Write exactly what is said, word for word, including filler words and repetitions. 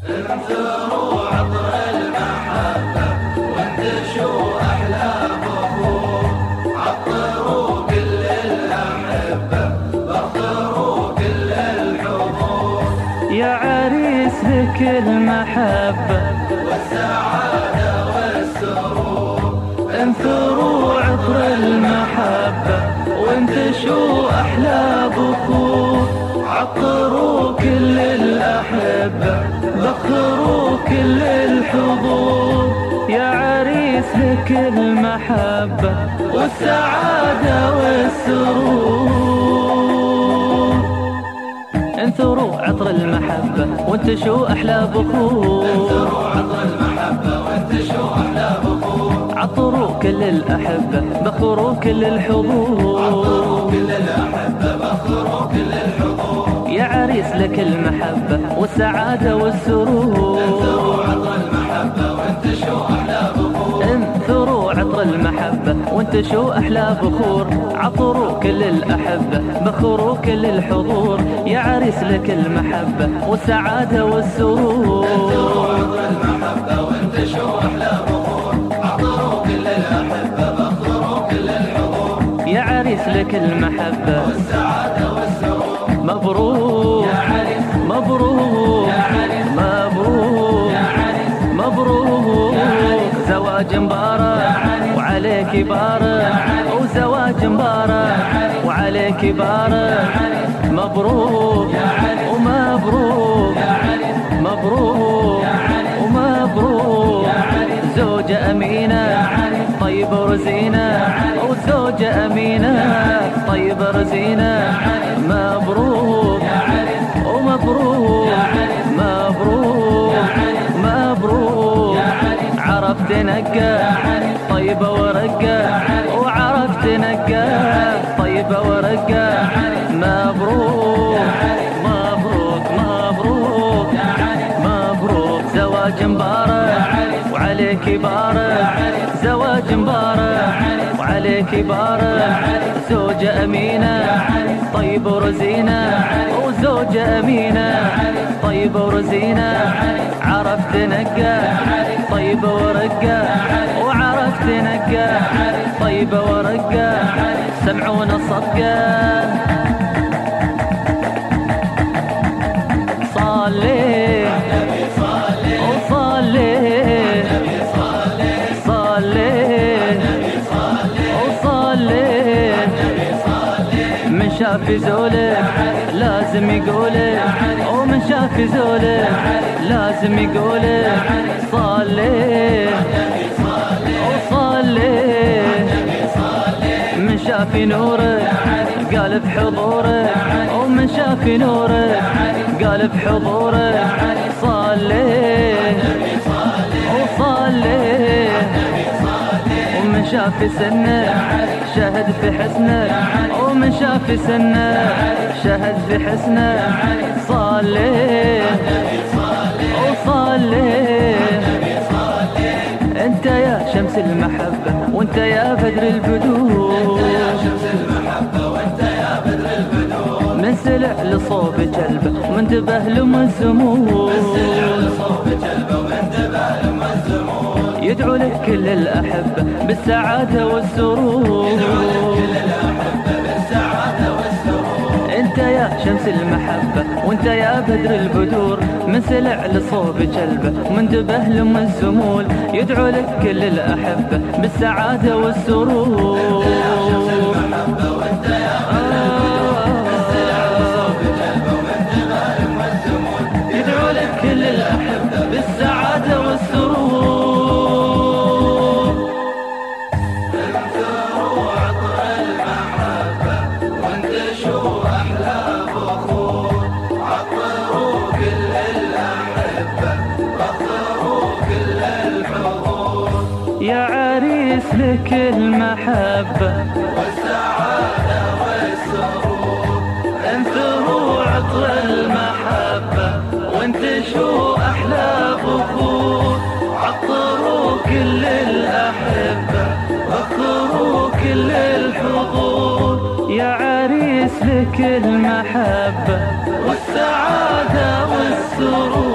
انثروا عطر المحبة وانتشوا أحلى بخور، عطروا كل الأحبة بخروا كل الحضور. يا عريس لك المحبة والسعادة والسرور، انثروا عطر المحبة وانتشوا أحلى بخور، عطروا كل الأحبة بخروا كل الحضور. يا عريس لك المحبة والسعادة والسرور، انثروا عطر المحبة وانتشوا أحلى بخور، انثروا عطر المحبة وانتشوا أحلى بخور، عطروا كل الأحبة بخروا كل الحضور، عطروا كل الأحبة بخروا كل الحضور. يا عريس لك المحبة والسعادة والسرور، انثروا عطر المحبة وانتشوا أحلى بخور، انثروا عطر المحبة وانتشوا أحلى بخور، عطروا كل الأحبة بخروا كل الحضور. يا عريس لك المحبة والسعادة والسرور، انثروا عطر المحبة وانتشوا أحلى بخور، عطروا كل الأحبة بخروا كل الحضور. يا عريس لك المحبة والسعادة والسرور، مبروك يا عريس مبروك يا عريس مبروك يا عريس مبروك، زواج مبارك وعليك بارك، وزواج مبارك وعليك بارك. مبروك ومبروك مبروك ومبروك، زوجة أمينة طيبة ورزينة، وزوجة أمينة طيبة ورزينة. مبروك ومبروك مبروك مبروك، عرفت نقى طيبة ورقة، وعرفت نقى طيبة ورقة. مبروك مبروك مبروك مبروك، زواج مبارك وعليك بارك، زواج مبارك وعليك بارك. زوجة أمينة طيبة ورزينة، وزوجة أمينة طيبة ورزينة. عرفت نقى طيبة ورقة، وعرفت نقى طيبة ورقة. سمعونا الصفقة صلي وصلي صلي وصلي، من شاف زوله لازم يقوله، ومن شاف زوله لازم يقوله. صلي وصلي، من شاف نوره قال بحضوره، ومن شاف نوره قال بحضوره. صلي وصلي، ومن شاف سنه شهد في حسنه، ومن شاف سنه شهد في حسنه. صلي وصلي، انت يا شمس المحبة وانت يا بدر البدور، من سلع لصوب جلبه ومنتبه لم الزمور، يدعو لك كل الأحبة بالسعادة والسرور. انت يا شمس المحبة وانت يا بدر البدور، من سلع لصوب جلبه ومنتبه لم الزمول، يدعو لك كل الأحبة بالسعادة والسرور. يدعو لك كل الأحبة بالسعادة والسرور. انثروا عطر المحبة وانتشوا أحلى بخور، عطروا كل الأحبة بخروا كل الحضور. يا عريس لك المحبة والسعادة والسرور، انثروا عطر المحبة وانتشوا أحلى بخور، عطروا كل الأحبة بخروا كل الحضور. يا عريس لك المحبة والسعادة والسرور.